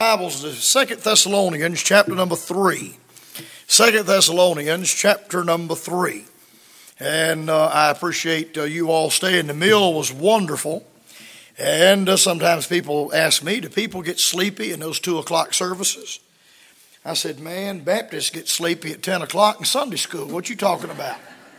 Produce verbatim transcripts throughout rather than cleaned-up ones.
Bibles to Second Thessalonians chapter number three. Second Thessalonians chapter number three. And uh, I appreciate uh, you all staying. The meal was wonderful. And uh, sometimes people ask me, do people get sleepy in those two o'clock services? I said, man, Baptists get sleepy at ten o'clock in Sunday school. What you talking about?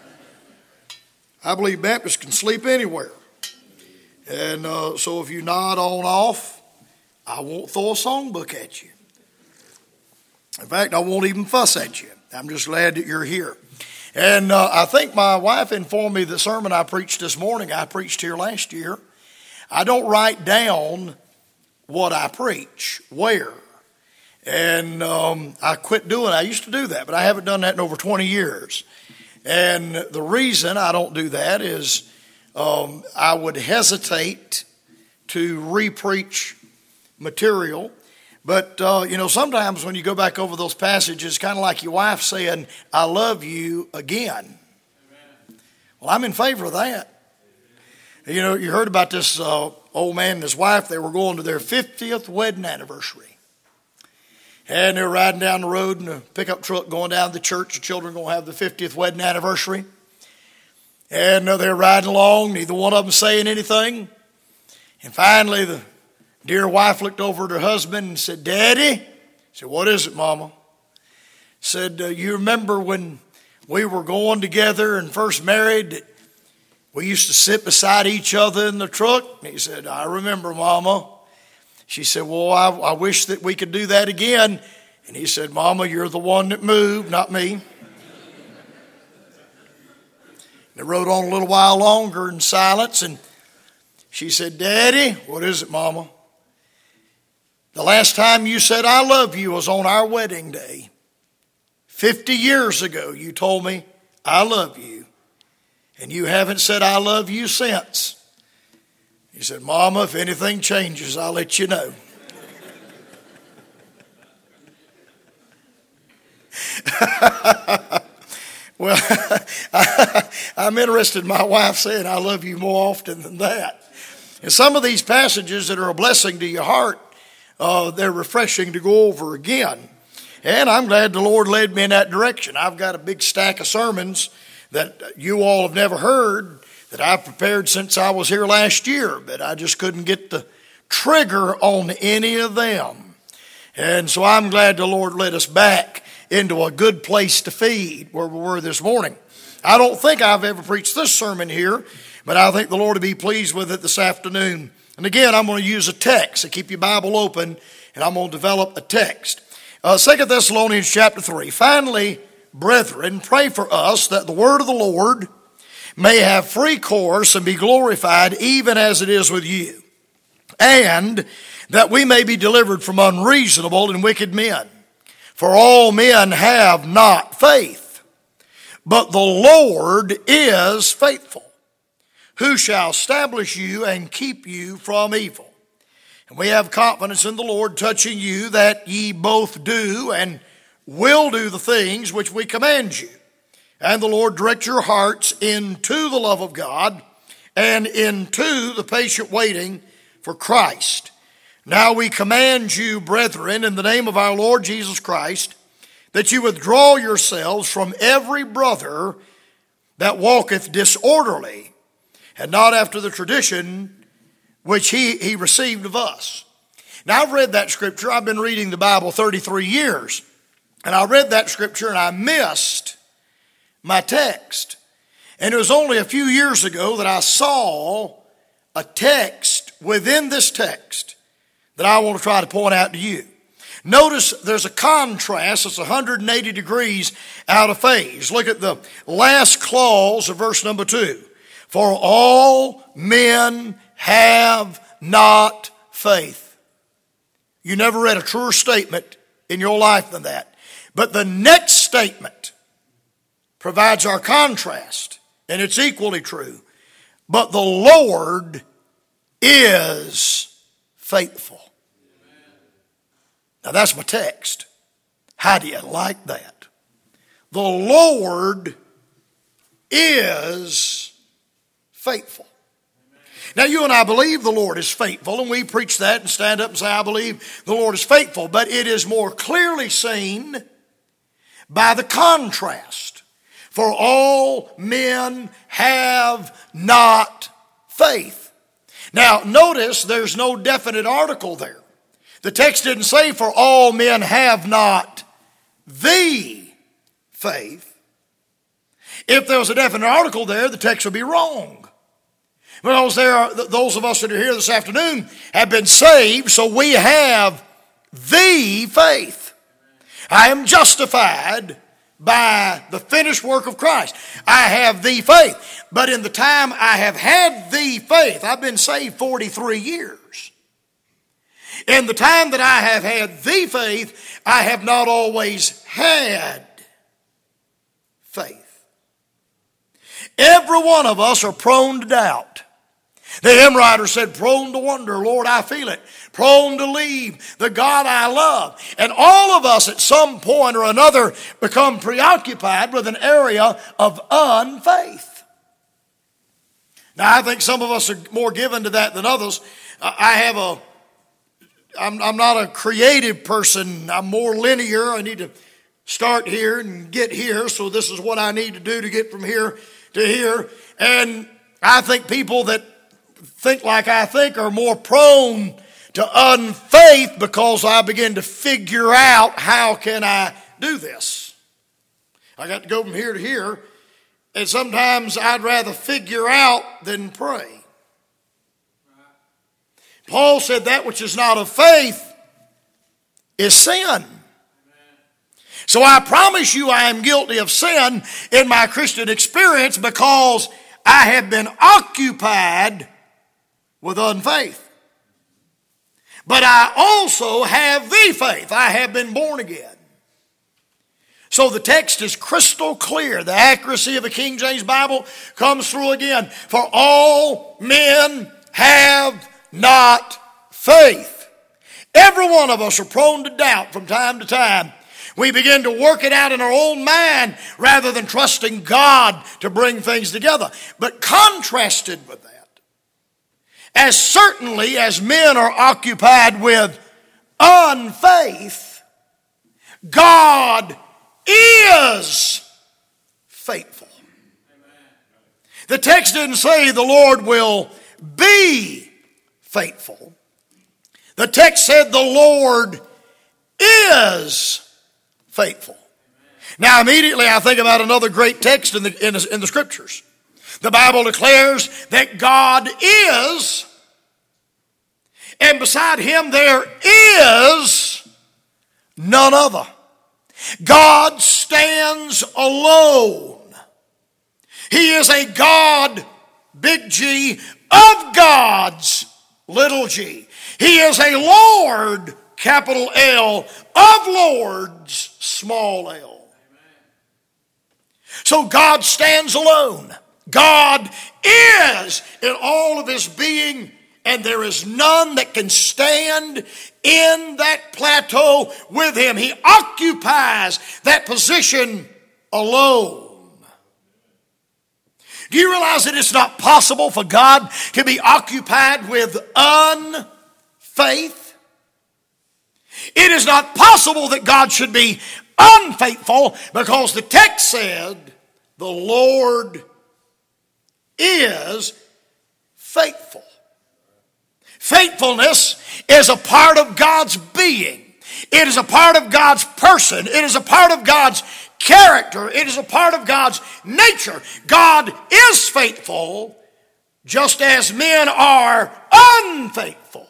I believe Baptists can sleep anywhere. And uh, so if you nod on off, I won't throw a songbook at you. In fact, I won't even fuss at you. I'm just glad that you're here. And uh, I think my wife informed me the sermon I preached this morning, I preached here last year. I don't write down what I preach, where. And um, I quit doing it. I used to do that, but I haven't done that in over twenty years. And the reason I don't do that is um, I would hesitate to re-preach material. But, uh, you know, sometimes when you go back over those passages, kind of like your wife saying, I love you again. Amen. Well, I'm in favor of that. You know, you heard about this uh, old man and his wife. They were going to their fiftieth wedding anniversary. And they're riding down the road in a pickup truck going down to the church. The children are going to have the fiftieth wedding anniversary. And uh, they're riding along, neither one of them saying anything. And finally, the dear wife looked over at her husband and said, Daddy? He said, what is it, Mama? Said, uh, you remember when we were going together and first married, that we used to sit beside each other in the truck? And he said, I remember, Mama. She said, well, I, I wish that we could do that again. And he said, Mama, you're the one that moved, not me. They rode on a little while longer in silence, and she said, Daddy, what is it, Mama? The last time you said I love you was on our wedding day. Fifty years ago, you told me I love you. And you haven't said I love you since. He said, Mama, if anything changes, I'll let you know. Well, I, I'm interested in my wife saying I love you more often than that. And some of these passages that are a blessing to your heart, Uh, they're refreshing to go over again. And I'm glad the Lord led me in that direction. I've got a big stack of sermons that you all have never heard that I've prepared since I was here last year, but I just couldn't get the trigger on any of them. And so I'm glad the Lord led us back into a good place to feed where we were this morning. I don't think I've ever preached this sermon here, but I think the Lord will be pleased with it this afternoon. And again, I'm going to use a text. So keep your Bible open, and I'm going to develop a text. Uh, Second Thessalonians chapter three. Finally, brethren, pray for us that the word of the Lord may have free course and be glorified even as it is with you, and that we may be delivered from unreasonable and wicked men. For all men have not faith, but the Lord is faithful, who shall establish you and keep you from evil. And we have confidence in the Lord touching you that ye both do and will do the things which we command you. And the Lord direct your hearts into the love of God and into the patient waiting for Christ. Now we command you, brethren, in the name of our Lord Jesus Christ, that you withdraw yourselves from every brother that walketh disorderly, and not after the tradition which he, he received of us. Now, I've read that scripture. I've been reading the Bible thirty-three years. And I read that scripture and I missed my text. And it was only a few years ago that I saw a text within this text that I want to try to point out to you. Notice there's a contrast. It's one hundred eighty degrees out of phase. Look at the last clause of verse number two. For all men have not faith. You never read a truer statement in your life than that. But the next statement provides our contrast, and it's equally true. But the Lord is faithful. Now that's my text. How do you like that? The Lord is faithful. Now, you and I believe the Lord is faithful, and we preach that and stand up and say, I believe the Lord is faithful. But it is more clearly seen by the contrast. For all men have not faith. Now, notice there's no definite article there. The text didn't say, for all men have not the faith. If there was a definite article there, the text would be wrong. Because there are those of us that are here this afternoon have been saved, so we have the faith. I am justified by the finished work of Christ. I have the faith. But in the time I have had the faith, I've been saved forty-three years. In the time that I have had the faith, I have not always had faith. Every one of us are prone to doubt. The hymn writer said, prone to wonder, Lord, I feel it. Prone to leave the God I love. And all of us at some point or another become preoccupied with an area of unfaith. Now, I think some of us are more given to that than others. I have a, I'm, I'm not a creative person. I'm more linear. I need to start here and get here. So this is what I need to do to get from here to here. And I think people that think like I think are more prone to unfaith because I begin to figure out how can I do this. I got to go from here to here, and sometimes I'd rather figure out than pray. Paul said that which is not of faith is sin. So I promise you I am guilty of sin in my Christian experience because I have been occupied with unfaith. But I also have the faith. I have been born again. So the text is crystal clear. The accuracy of the King James Bible comes through again. For all men have not faith. Every one of us are prone to doubt from time to time. We begin to work it out in our own mind rather than trusting God to bring things together. But contrasted with that, as certainly as men are occupied with unfaith, God is faithful. The text didn't say the Lord will be faithful. The text said the Lord is faithful. Now immediately I think about another great text in the, in the, in the scriptures. The Bible declares that God is, and beside him there is none other. God stands alone. He is a God, big G, of gods, little g. He is a Lord, capital L, of lords, small l. So God stands alone. God is in all of his being, and there is none that can stand in that plateau with him. He occupies that position alone. Do you realize that it's not possible for God to be occupied with unfaith? It is not possible that God should be unfaithful because the text said the Lord is faithful. Faithfulness is a part of God's being. It is a part of God's person. It is a part of God's character. It is a part of God's nature. God is faithful just as men are unfaithful.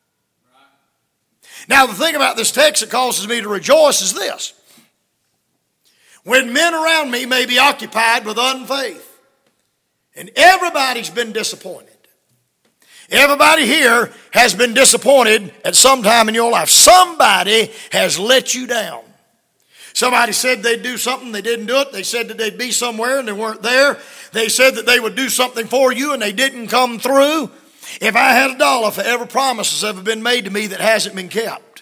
Now the thing about this text that causes me to rejoice is this. When men around me may be occupied with unfaith, and everybody's been disappointed. Everybody here has been disappointed at some time in your life. Somebody has let you down. Somebody said they'd do something, they didn't do it. They said that they'd be somewhere and they weren't there. They said that they would do something for you and they didn't come through. If I had a dollar for every promise that's ever been made to me that hasn't been kept.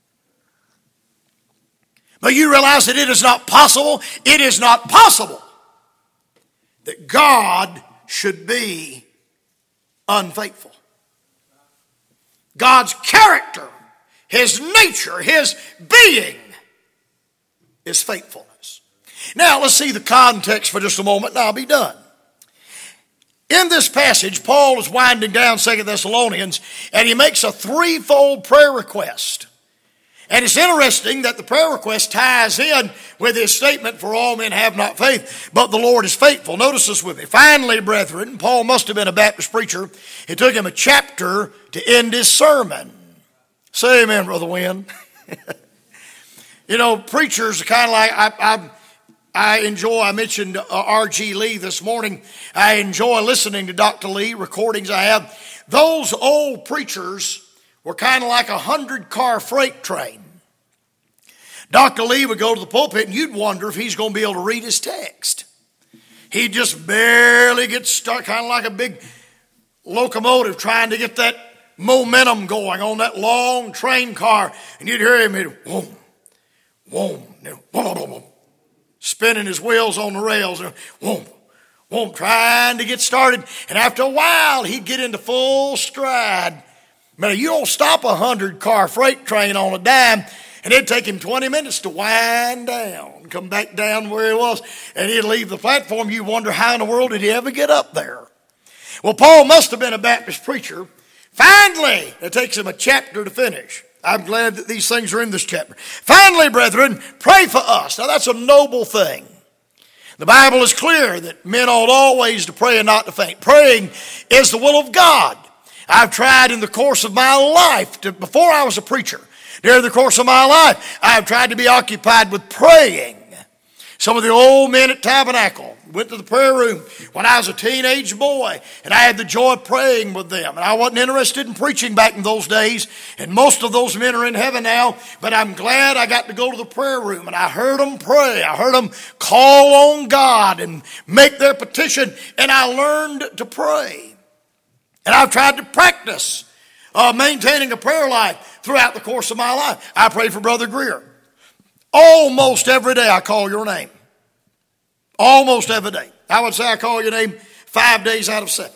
But you realize that it is not possible, it is not possible that God should be unfaithful. God's character, His nature, His being is faithfulness. Now let's see the context for just a moment and I'll be done. In this passage, Paul is winding down Second Thessalonians and he makes a threefold prayer request. And it's interesting that the prayer request ties in with his statement, for all men have not faith, but the Lord is faithful. Notice this with me. Finally, brethren, Paul must have been a Baptist preacher. It took him a chapter to end his sermon. Say amen, Brother Wynn. You know, preachers are kind of like, I, I, I enjoy, I mentioned uh, R G Lee this morning. I enjoy listening to Doctor Lee, recordings I have. Those old preachers were kind of like a hundred-car freight train. Doctor Lee would go to the pulpit and you'd wonder if he's going to be able to read his text. He just barely gets stuck, kind of like a big locomotive trying to get that momentum going on that long train car. And you'd hear him, he'd, whoom, whoom, whoom, whoom, whoom, spinning his wheels on the rails, and whoom, whoom, trying to get started. And after a while, he'd get into full stride. Man, you don't stop a hundred-car freight train on a dime, and it'd take him twenty minutes to wind down, come back down where he was, and he'd leave the platform. You wonder how in the world did he ever get up there? Well, Paul must have been a Baptist preacher. Finally, it takes him a chapter to finish. I'm glad that these things are in this chapter. Finally, brethren, pray for us. Now, that's a noble thing. The Bible is clear that men ought always to pray and not to faint. Praying is the will of God. I've tried in the course of my life, to, before I was a preacher, during the course of my life, I've tried to be occupied with praying. Some of the old men at Tabernacle went to the prayer room when I was a teenage boy, and I had the joy of praying with them. And I wasn't interested in preaching back in those days, and most of those men are in heaven now, but I'm glad I got to go to the prayer room, and I heard them pray. I heard them call on God and make their petition, and I learned to pray. And I've tried to practice uh, maintaining a prayer life throughout the course of my life. I pray for Brother Greer. Almost every day I call your name. Almost every day. I would say I call your name five days out of seven.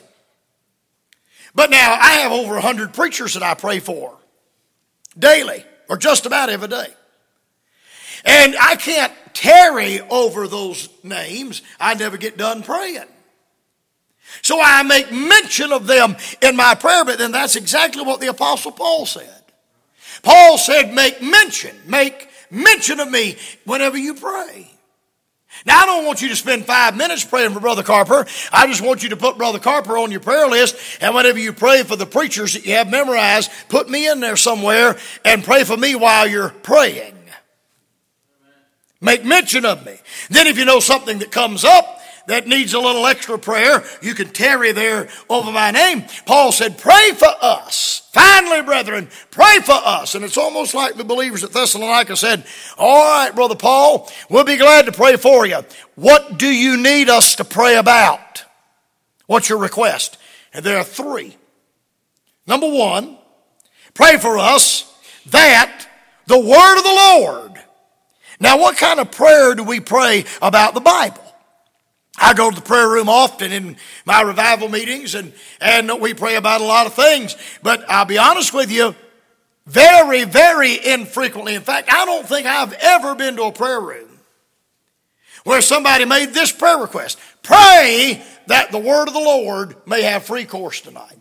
But now I have over a hundred preachers that I pray for daily, or just about every day. And I can't tarry over those names. I never get done praying. So I make mention of them in my prayer, but then that's exactly what the Apostle Paul said. Paul said, make mention, make mention of me whenever you pray. Now, I don't want you to spend five minutes praying for Brother Carper. I just want you to put Brother Carper on your prayer list, and whenever you pray for the preachers that you have memorized, put me in there somewhere and pray for me while you're praying. Make mention of me. Then if you know something that comes up that needs a little extra prayer, you can tarry there over my name. Paul said, pray for us. Finally, brethren, pray for us. And it's almost like the believers at Thessalonica said, all right, Brother Paul, we'll be glad to pray for you. What do you need us to pray about? What's your request? And there are three. Number one, pray for us that the word of the Lord. Now, what kind of prayer do we pray about the Bible? I go to the prayer room often in my revival meetings, and, and we pray about a lot of things. But I'll be honest with you, very, very infrequently. In fact, I don't think I've ever been to a prayer room where somebody made this prayer request. Pray that the word of the Lord may have free course tonight.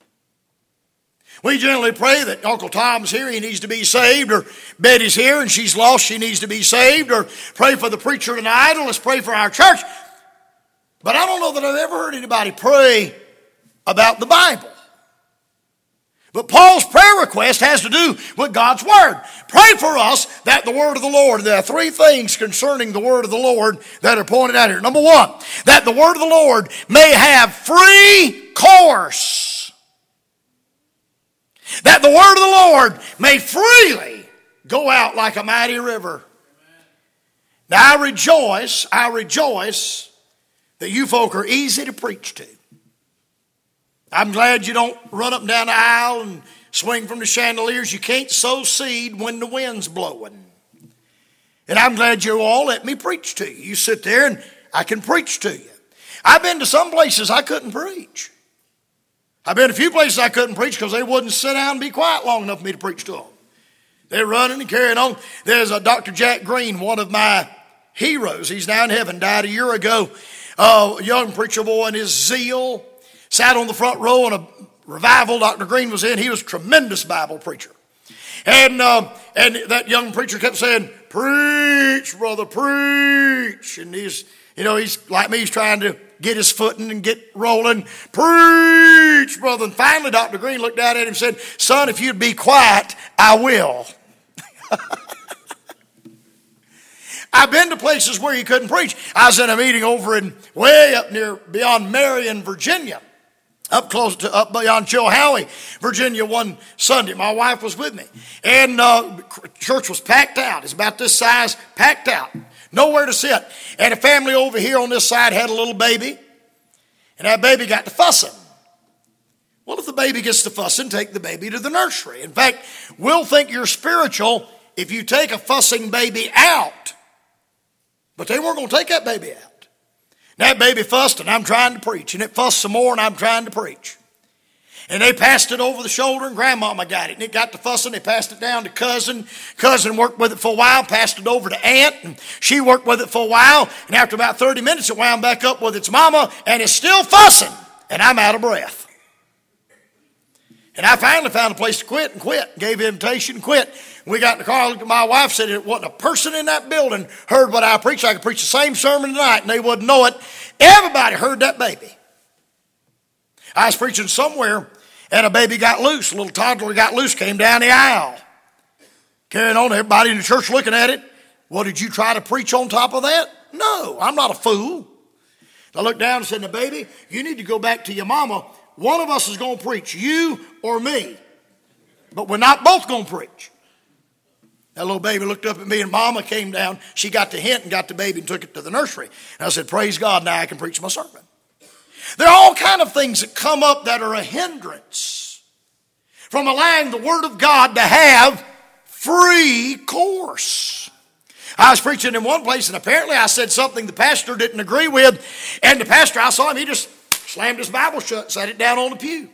We generally pray that Uncle Tom's here, he needs to be saved, or Betty's here and she's lost, she needs to be saved, or pray for the preacher tonight, or let's pray for our church. But I don't know that I've ever heard anybody pray about the Bible. But Paul's prayer request has to do with God's word. Pray for us that the word of the Lord, there are three things concerning the word of the Lord that are pointed out here. Number one, that the word of the Lord may have free course. That the word of the Lord may freely go out like a mighty river. Now I rejoice, I rejoice that you folk are easy to preach to. I'm glad you don't run up and down the aisle and swing from the chandeliers. You can't sow seed when the wind's blowing. And I'm glad you all let me preach to you. You sit there and I can preach to you. I've been to some places I couldn't preach. I've been to a few places I couldn't preach because they wouldn't sit down and be quiet long enough for me to preach to them. They're running and carrying on. There's a Doctor Jack Green, one of my heroes. He's now in heaven, died a year ago. Uh, a young preacher boy and his zeal. Sat on the front row in a revival Doctor Green was in. He was a tremendous Bible preacher. And uh, and that young preacher kept saying, preach, brother, preach. And he's, you know, he's like me, he's trying to get his footing and get rolling. Preach, brother. And finally Doctor Green looked down at him and said, son, if you'd be quiet, I will. I've been to places where you couldn't preach. I was in a meeting over in way up near beyond Marion, Virginia. Up close to, up beyond Chilhowie, Virginia, one Sunday. My wife was with me. And uh, church was packed out. It's about this size, packed out. Nowhere to sit. And a family over here on this side had a little baby. And that baby got to fussing. Well, if the baby gets to fussing, take the baby to the nursery. In fact, we'll think you're spiritual if you take a fussing baby out. But they weren't going to take that baby out. That baby fussed and I'm trying to preach. And it fussed some more and I'm trying to preach. And they passed it over the shoulder and grandmama got it. And it got to fussing. They passed it down to cousin. Cousin worked with it for a while, passed it over to aunt. And she worked with it for a while. And after about thirty minutes, it wound back up with its mama. And it's still fussing. And I'm out of breath. And I finally found a place to quit and quit. Gave invitation and quit. We got in the car, looked at my wife, said it wasn't a person in that building heard what I preached. I could preach the same sermon tonight and they wouldn't know it. Everybody heard that baby. I was preaching somewhere and a baby got loose. A little toddler got loose, came down the aisle. Carrying on, everybody in the church looking at it. Well, did you try to preach on top of that? No, I'm not a fool. I looked down and said, now, baby, you need to go back to your mama. One of us is going to preach, you or me. But we're not both going to preach. That little baby looked up at me and mama came down. She got the hint and got the baby and took it to the nursery. And I said, praise God, now I can preach my sermon. There are all kind of things that come up that are a hindrance from allowing the Word of God to have free course. I was preaching in one place and apparently I said something the pastor didn't agree with. And the pastor, I saw him, he just slammed his Bible shut, sat it down on the pew.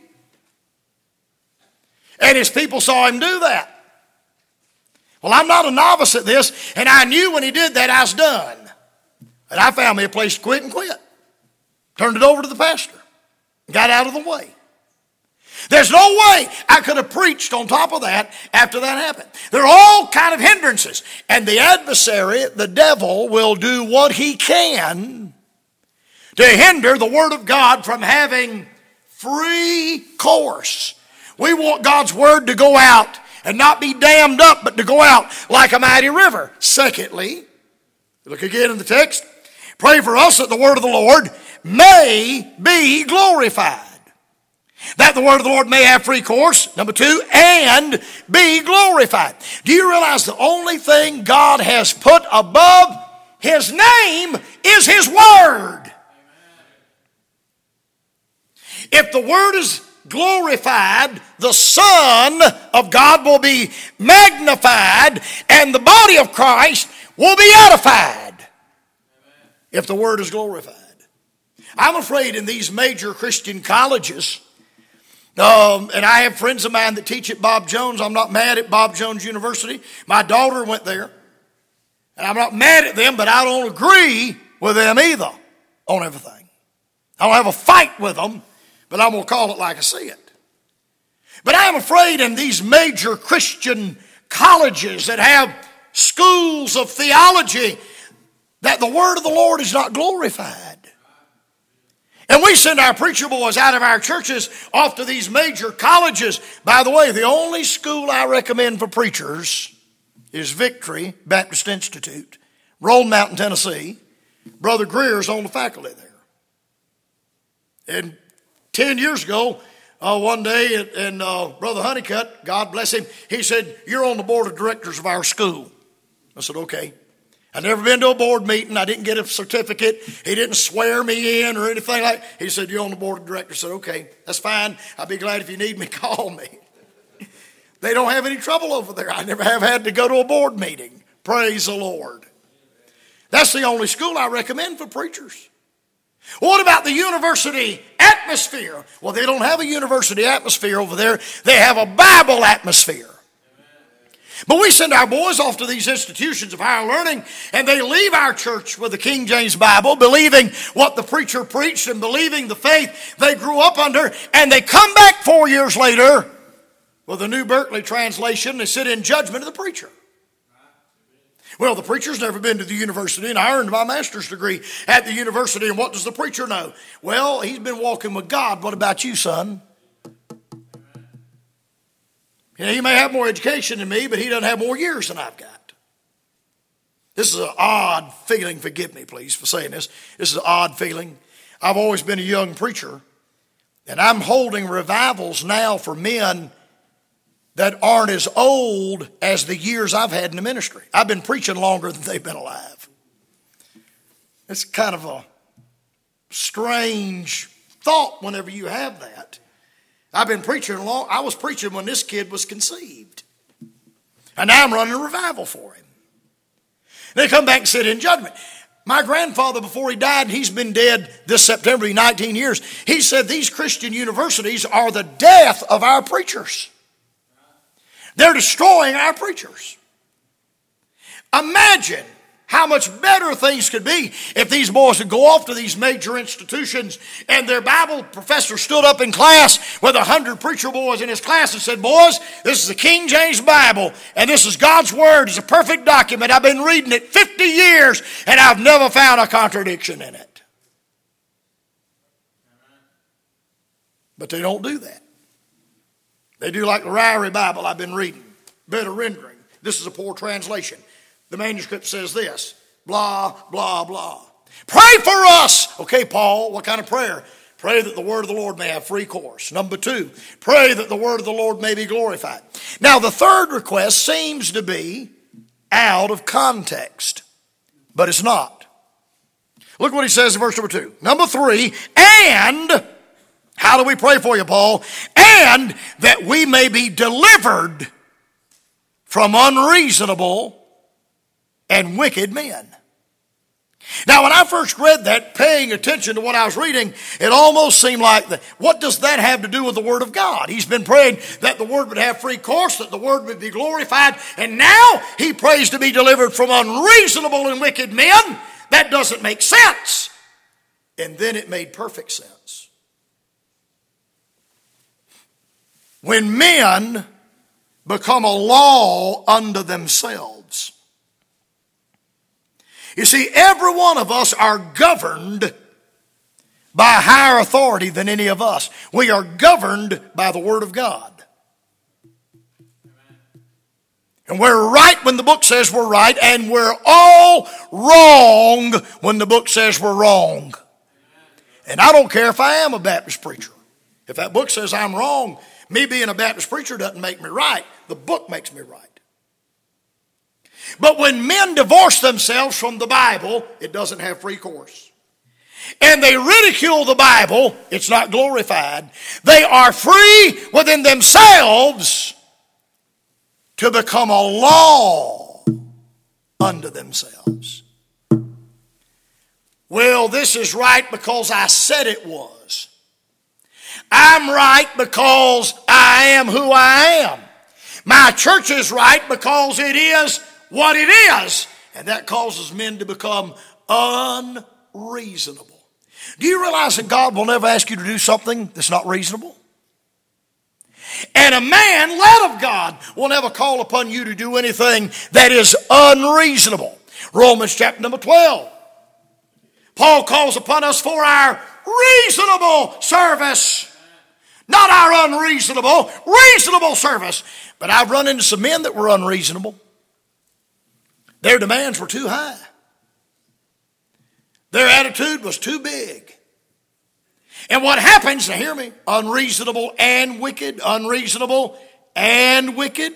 And his people saw him do that. Well, I'm not a novice at this, and I knew when he did that I was done. And I found me a place to quit and quit. Turned it over to the pastor. Got out of the way. There's no way I could have preached on top of that after that happened. There are all kind of hindrances. And the adversary, the devil, will do what he can to hinder the Word of God from having free course. We want God's Word to go out and not be dammed up, but to go out like a mighty river. Secondly, look again in the text. Pray for us that the word of the Lord may be glorified. That the word of the Lord may have free course. Number two, and be glorified. Do you realize the only thing God has put above His name is His word? If the word is glorified, the Son of God will be magnified and the body of Christ will be edified. Amen. If the word is glorified. I'm afraid in these major Christian colleges, um, and I have friends of mine that teach at Bob Jones. I'm not mad at Bob Jones University. My daughter went there. And I'm not mad at them, but I don't agree with them either on everything. I don't have a fight with them, but I'm going to call it like I see it. But I'm afraid in these major Christian colleges that have schools of theology that the word of the Lord is not glorified. And we send our preacher boys out of our churches off to these major colleges. By the way, the only school I recommend for preachers is Victory Baptist Institute, Roll Mountain, Tennessee. Brother Greer's on the faculty there. And ten years ago, uh, one day, and uh, Brother Honeycutt, God bless him, he said, you're on the board of directors of our school. I said, okay. I'd never been to a board meeting. I didn't get a certificate. He didn't swear me in or anything like that. He said, you're on the board of directors. I said, okay, that's fine. I'll be glad if you need me, call me. They don't have any trouble over there. I never have had to go to a board meeting. Praise the Lord. That's the only school I recommend for preachers. What about the university atmosphere? Well, they don't have a university atmosphere over there. They have a Bible atmosphere. But we send our boys off to these institutions of higher learning, and they leave our church with the King James Bible, believing what the preacher preached and believing the faith they grew up under, and they come back four years later with a New Berkeley translation. They sit in judgment of the preacher. Well, the preacher's never been to the university, and I earned my master's degree at the university, and what does the preacher know? Well, he's been walking with God. What about you, son? You know, he may have more education than me, but he doesn't have more years than I've got. This is an odd feeling. Forgive me, please, for saying this. This is an odd feeling. I've always been a young preacher, and I'm holding revivals now for men that aren't as old as the years I've had in the ministry. I've been preaching longer than they've been alive. It's kind of a strange thought whenever you have that. I've been preaching long. I was preaching when this kid was conceived. And now I'm running a revival for him. They come back and sit in judgment. My grandfather, before he died, he's been dead this September, nineteen years. He said these Christian universities are the death of our preachers. They're destroying our preachers. Imagine how much better things could be if these boys would go off to these major institutions and their Bible professor stood up in class with a hundred preacher boys in his class and said, boys, this is the King James Bible and this is God's Word. It's a perfect document. I've been reading it fifty years and I've never found a contradiction in it. But they don't do that. They do like the Ryrie Bible I've been reading. Better rendering. This is a poor translation. The manuscript says this, blah, blah, blah. Pray for us. Okay, Paul, what kind of prayer? Pray that the word of the Lord may have free course. Number two, pray that the word of the Lord may be glorified. Now, the third request seems to be out of context, but it's not. Look what he says in verse number two. Number three, and, how do we pray for you, Paul? And that we may be delivered from unreasonable and wicked men. Now, when I first read that, paying attention to what I was reading, it almost seemed like, the, what does that have to do with the Word of God? He's been praying that the Word would have free course, that the Word would be glorified, and now he prays to be delivered from unreasonable and wicked men. That doesn't make sense. And then it made perfect sense. When men become a law unto themselves. You see, every one of us are governed by a higher authority than any of us. We are governed by the Word of God. And we're right when the book says we're right, and we're all wrong when the book says we're wrong. And I don't care if I am a Baptist preacher. If that book says I'm wrong, me being a Baptist preacher doesn't make me right. The book makes me right. But when men divorce themselves from the Bible, it doesn't have free course. And they ridicule the Bible, it's not glorified. They are free within themselves to become a law unto themselves. Well, this is right because I said it was. I'm right because I am who I am. My church is right because it is what it is. And that causes men to become unreasonable. Do you realize that God will never ask you to do something that's not reasonable? And a man led of God will never call upon you to do anything that is unreasonable. Romans chapter number twelve. Paul calls upon us for our reasonable service. Not our unreasonable, reasonable service. But I've run into some men that were unreasonable. Their demands were too high. Their attitude was too big. And what happens, now hear me, unreasonable and wicked, unreasonable and wicked.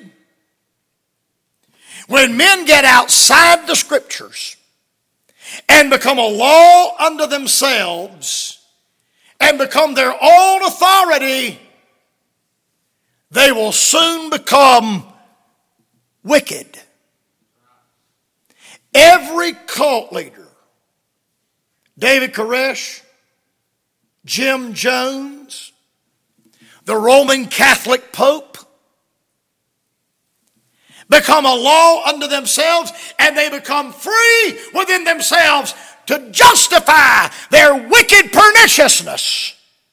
When men get outside the Scriptures and become a law unto themselves and become their own authority, they will soon become wicked. Every cult leader, David Koresh, Jim Jones, the Roman Catholic Pope, become a law unto themselves, and they become free within themselves to justify their wicked perniciousness.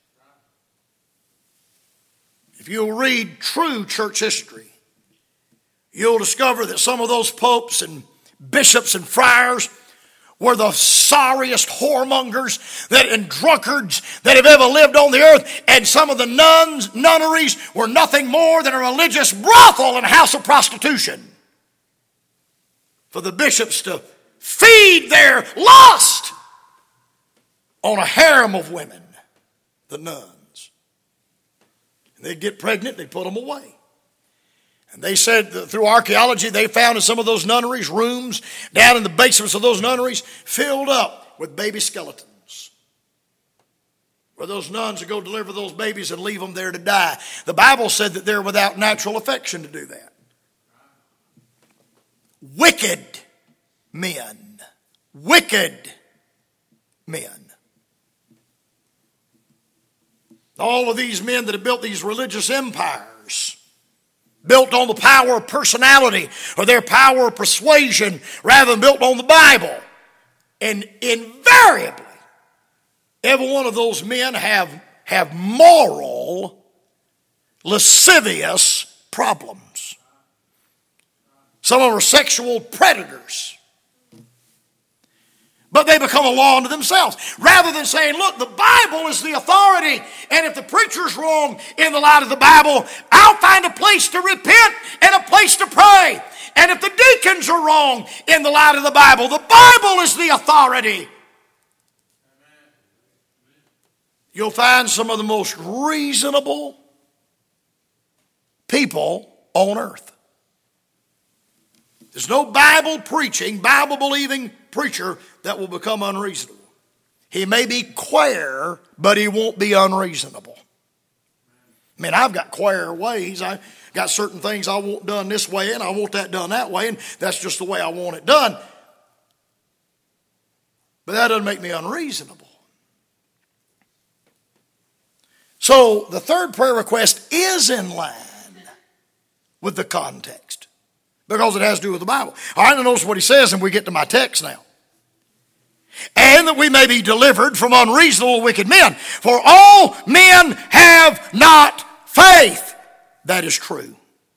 If you'll read true church history, you'll discover that some of those popes and bishops and friars were the sorriest whoremongers that, and drunkards that have ever lived on the earth. And some of the nuns, nunneries were nothing more than a religious brothel and house of prostitution for the bishops to feed their lust on a harem of women, the nuns. And they'd get pregnant, they'd put them away. And they said that through archaeology, they found in some of those nunneries rooms down in the basements of those nunneries filled up with baby skeletons, where those nuns would go deliver those babies and leave them there to die. The Bible said that they're without natural affection to do that. Wicked men. Wicked men. All of these men that have built these religious empires, built on the power of personality or their power of persuasion rather than built on the Bible. And invariably, every one of those men have, have moral, lascivious problems. Some of them are sexual predators. But they become a law unto themselves. Rather than saying, look, the Bible is the authority, and if the preacher's wrong in the light of the Bible, I'll find a place to repent and a place to pray. And if the deacons are wrong in the light of the Bible, the Bible is the authority. You'll find some of the most reasonable people on earth. There's no Bible preaching, Bible believing preacher that will become unreasonable. He may be queer, but he won't be unreasonable. I mean, I've got queer ways. I got certain things I want done this way, and I want that done that way, and that's just the way I want it done. But that doesn't make me unreasonable. So the third prayer request is in line with the context, because it has to do with the Bible. All right, now notice what he says, and we get to my text now. And that we may be delivered from unreasonable wicked men. For all men have not faith. That is true.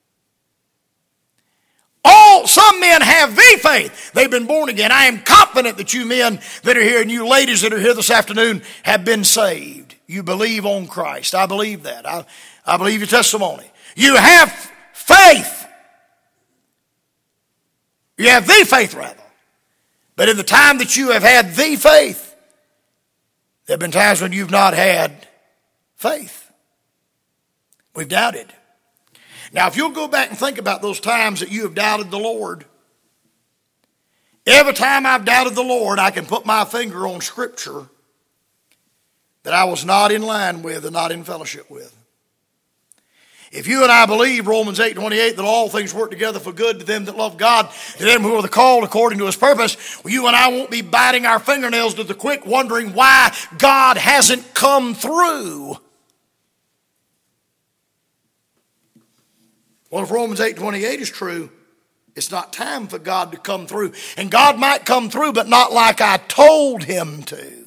All, some men have the faith. They've been born again. I am confident that you men that are here and you ladies that are here this afternoon have been saved. You believe on Christ. I believe that. I, I believe your testimony. You have faith. You have the faith, rather. But in the time that you have had the faith, there have been times when you've not had faith. We've doubted. Now, if you'll go back and think about those times that you have doubted the Lord, every time I've doubted the Lord, I can put my finger on Scripture that I was not in line with and not in fellowship with. If you and I believe Romans eight twenty-eight that all things work together for good to them that love God, to them who are the called according to his purpose, well, you and I won't be biting our fingernails to the quick wondering why God hasn't come through. Well, if Romans eight twenty-eight is true, it's not time for God to come through. And God might come through, but not like I told him to.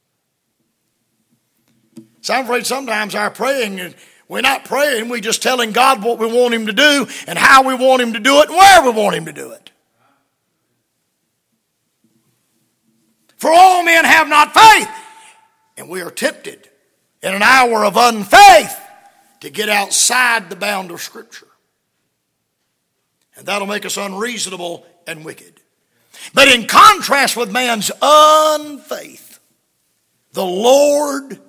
So I'm afraid sometimes our praying, we're not praying, we're just telling God what we want him to do and how we want him to do it and where we want him to do it. For all men have not faith. And we are tempted in an hour of unfaith to get outside the bound of Scripture. And that'll make us unreasonable and wicked. But in contrast with man's unfaith, the Lord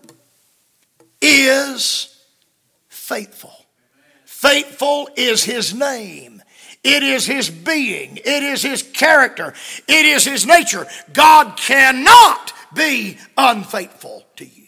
is faithful. Faithful is his name. It is his being. It is his character. It is his nature. God cannot be unfaithful to you.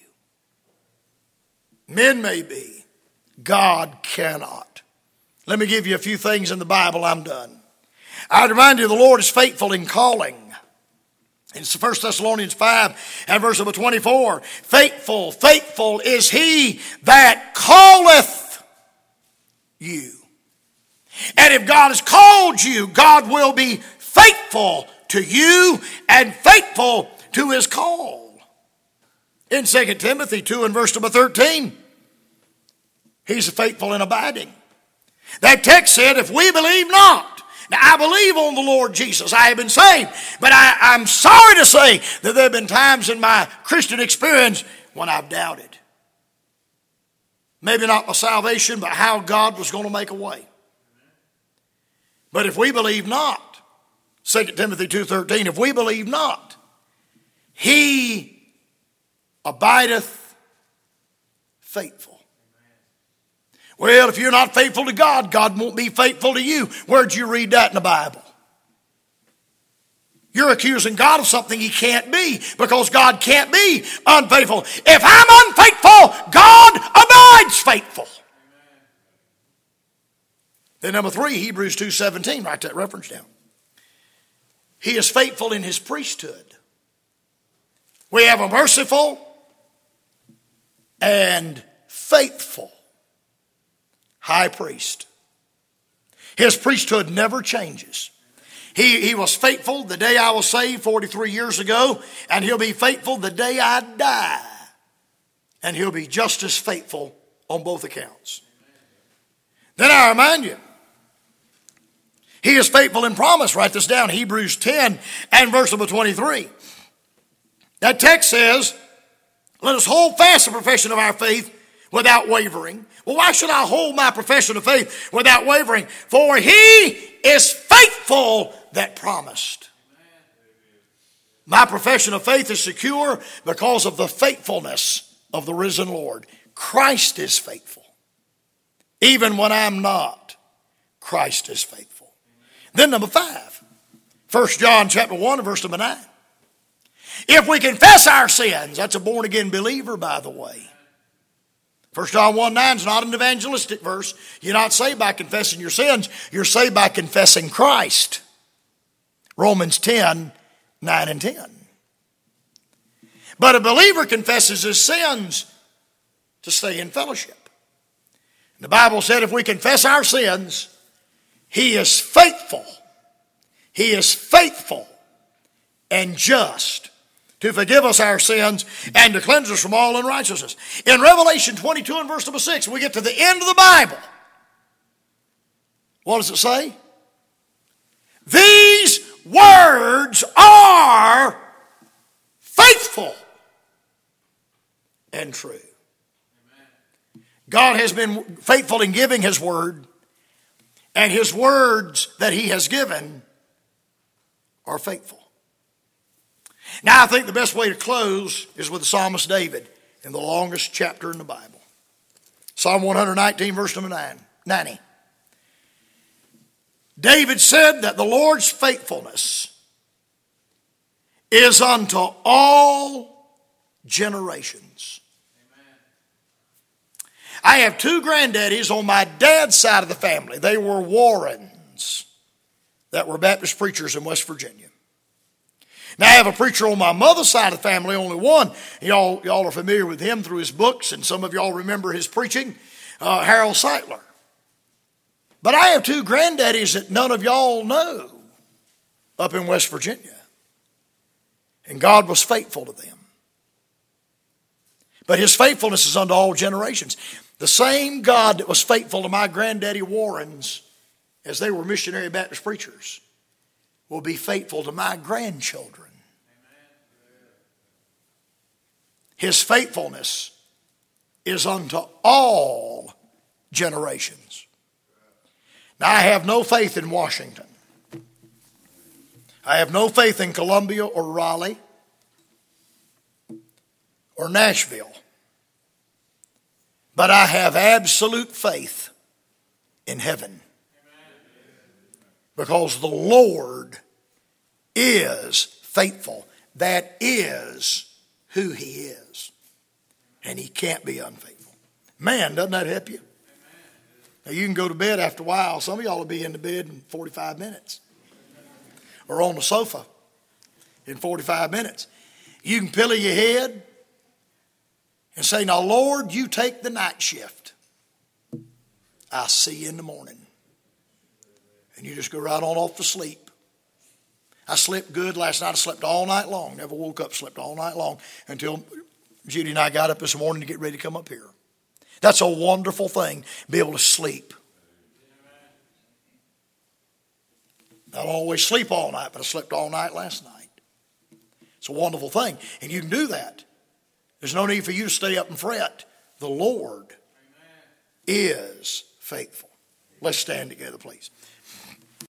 Men may be. God cannot. Let me give you a few things in the Bible. I'm done. I'd remind you the Lord is faithful in calling. It's First Thessalonians five and verse number twenty-four. Faithful, faithful is he that calleth you. And if God has called you, God will be faithful to you and faithful to his call. In Second Timothy two and verse number thirteen, he's faithful and abiding. That text said, if we believe not. Now, I believe on the Lord Jesus. I have been saved. But I, I'm sorry to say that there have been times in my Christian experience when I've doubted. Maybe not my salvation, but how God was going to make a way. But if we believe not, Second Timothy two thirteen, if we believe not, he abideth faithful. Well, if you're not faithful to God, God won't be faithful to you. Where'd you read that in the Bible? You're accusing God of something he can't be, because God can't be unfaithful. If I'm unfaithful, God abides faithful. Then number three, Hebrews two seventeen, write that reference down. He is faithful in his priesthood. We have a merciful and faithful high priest. His priesthood never changes. He, he was faithful the day I was saved forty-three years ago, and he'll be faithful the day I die. And he'll be just as faithful on both accounts. Then I remind you, he is faithful in promise. Write this down, Hebrews ten and verse number twenty-three. That text says, let us hold fast the profession of our faith without wavering. Well, why should I hold my profession of faith without wavering? For he is faithful that promised. My profession of faith is secure because of the faithfulness of the risen Lord. Christ is faithful. Even when I'm not, Christ is faithful. Then number five, First John chapter one and verse number nine. If we confess our sins, that's a born again believer, by the way. First John one nine is not an evangelistic verse. You're not saved by confessing your sins. You're saved by confessing Christ. Romans ten, nine and ten. But a believer confesses his sins to stay in fellowship. The Bible said if we confess our sins, he is faithful. He is faithful and just to forgive us our sins and to cleanse us from all unrighteousness. In Revelation twenty-two and verse number six, we get to the end of the Bible. What does it say? These words are faithful and true. God has been faithful in giving his word, and his words that he has given are faithful. Now, I think the best way to close is with the psalmist David in the longest chapter in the Bible. Psalm one nineteen, verse number nine, ninety. David said that the Lord's faithfulness is unto all generations. Amen. I have two granddaddies on my dad's side of the family. They were Warrens that were Baptist preachers in West Virginia. Now, I have a preacher on my mother's side of the family, only one. Y'all, y'all are familiar with him through his books, and some of y'all remember his preaching, uh, Harold Sightler. But I have two granddaddies that none of y'all know up in West Virginia. And God was faithful to them. But his faithfulness is unto all generations. The same God that was faithful to my granddaddy Warrens as they were missionary Baptist preachers will be faithful to my grandchildren. His faithfulness is unto all generations. Now, I have no faith in Washington. I have no faith in Columbia or Raleigh or Nashville. But I have absolute faith in heaven. Because the Lord is faithful. That is who he is. And he can't be unfaithful. Man, doesn't that help you? Now, you can go to bed after a while. Some of y'all will be in the bed in forty-five minutes. Or on the sofa. in forty-five minutes. You can pillow your head and say, now, Lord, you take the night shift. I'll see you in the morning. And you just go right on off to sleep. I slept good last night. I slept all night long. Never woke up, slept all night long until Judy and I got up this morning to get ready to come up here. That's a wonderful thing, be able to sleep. I don't always sleep all night, but I slept all night last night. It's a wonderful thing. And you can do that. There's no need for you to stay up and fret. The Lord is faithful. Let's stand together, please.